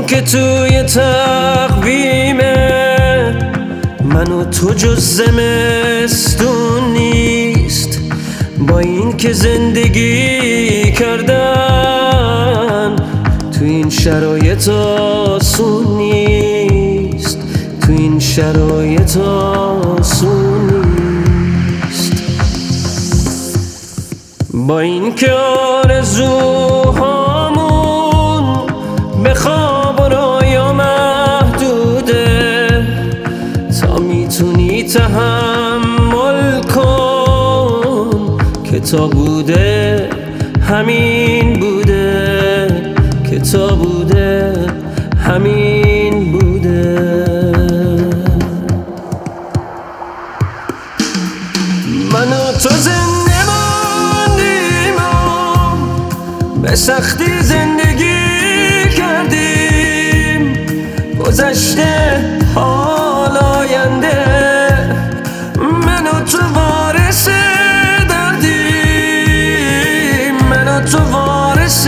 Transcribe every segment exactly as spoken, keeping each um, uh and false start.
که توی تقویمه من و تو جز زمستون نیست، با این که زندگی کردن تو این شرایط آسون نیست، تو این شرایط آسون نیست. با این که آرزوهامون به خواب و رویا محدوده، تا میتونی تحمل کن که تا بوده همین بوده، که تا بوده همین بوده. من و تو زنده ماندیم و به سختی زندگی کردیم، گذشته حال آینده من و تو وارث دردیم، من و تو وارث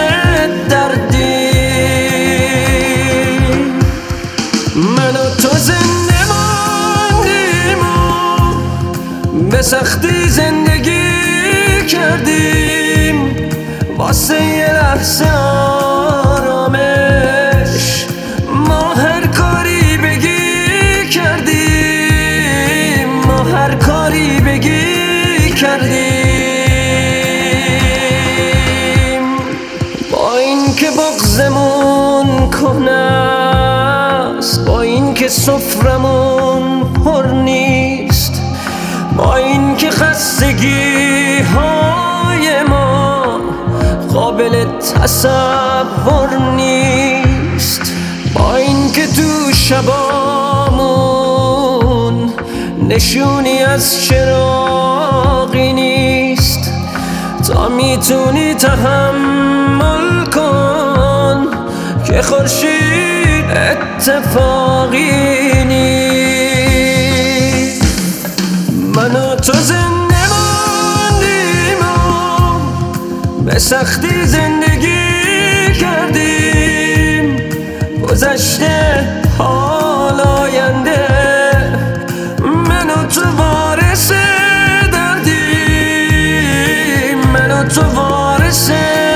دردیم. من و تو زنده ماندیم و به سختی زندگی کردیم، واسه یه لحظه آرامش ما هر کاری بگی کردیم، ما هر کاری بگی کردیم. با این که بغضمون کهنه است، با این که سفرمون پر نیست، با این که خستگی های ما قابل تصور نیست، با این که تو شبامون نشونی از چراغی نیست، تا میتونی تحمل کن که خورشید اتفاقی نیست. من و تو زنده ماندیم و به سختی زندگی کردیم، گذشته حال آینده من و تو وارث دردیم، من و تو وارث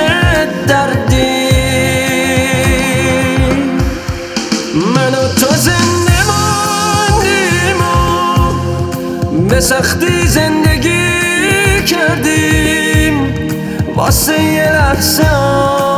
دردیم. من و تو زنده ماندیم و به سختی زندگی کردیم، واسه یه لحظه